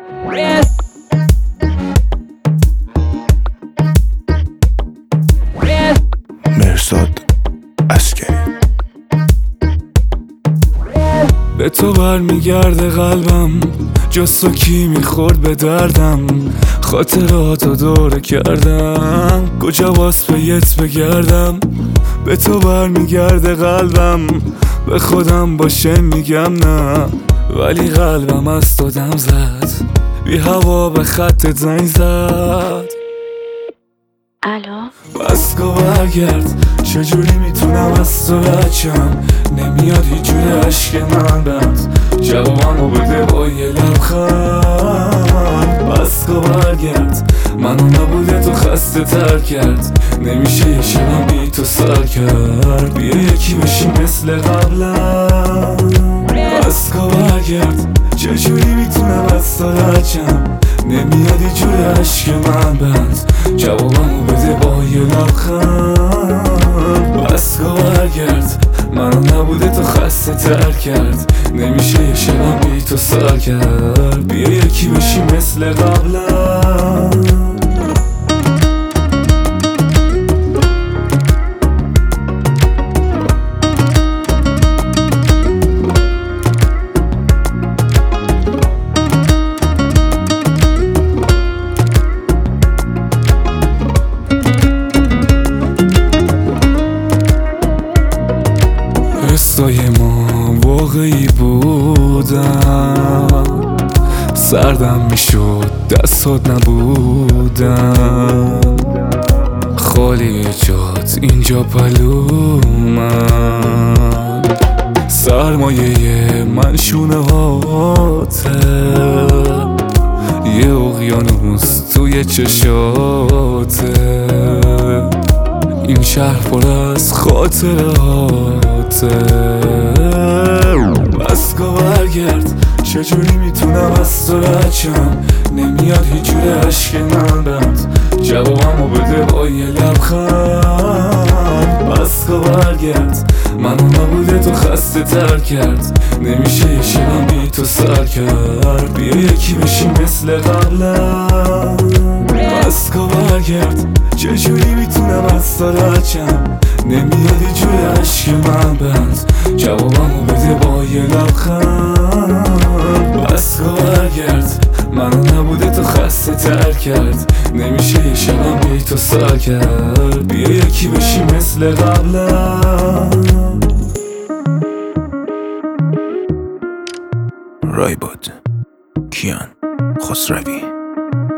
مرزاد عسکری. به تو برمیگرده قلبم، جز تو کی میخورد به دردم. خاطراتو دوره کردم، کجا باز پیت بگردم. به تو برمیگرده قلبم، به خودم باشه میگم نه، ولی قلبم از تو دم زد، بی هوا به خطت زنگ زد. الو بس کن برگرد، چجوری میتونم از تو بچم؟ نمیاد هیچ جوری عشق من بند، جوابمو بده با یه لبخند. بس کن برگرد، منو نبوده تو خسته تر کرد، نمیشه یه شبم بی تو سر کرد، بیا یکی بشی مثل قبلم. بس کن برگرد، چجوری میتونم از تو بچم؟ نمیاد یه جوری عشق من بند، جوابمو بده با یه لبخند. بس کن برگرد، منو نبوده تو خسته تر کرد، نمیشه یه شبم بی تو سر کرد، بیا یکی بشی مثل قبلم. حسای ما واقعی بودن، سردم میشد دستات نبودن، خالی جات اینجا پلومن، سرمایه من شونه هاته، یه اقیانوس توی چشاته، این شهر پر از خاطراته. بس کن برگرد، چجوری میتونم از تو بچم؟ نمیاد هیچ جوری عشق من بند، جوابمو بده با یه لبخند. بس کن برگرد، منو نبوده تو خسته تر کرد، نمیشه یه شبم بی تو سر کرد، بیا یکی بشی مثل قبلم. بس کن برگرد، چجوری میتونم از تو بچم؟ نمیاد یه جوری عشق من بند، جوابمو بده با یه لبخند. بس کن برگرد، منو نبوده تو خسته تر کرد، نمیشه یه شبم بی تو سر کرد، بیا یکی بشی مثل قبلم. رایباد کیان خسروی.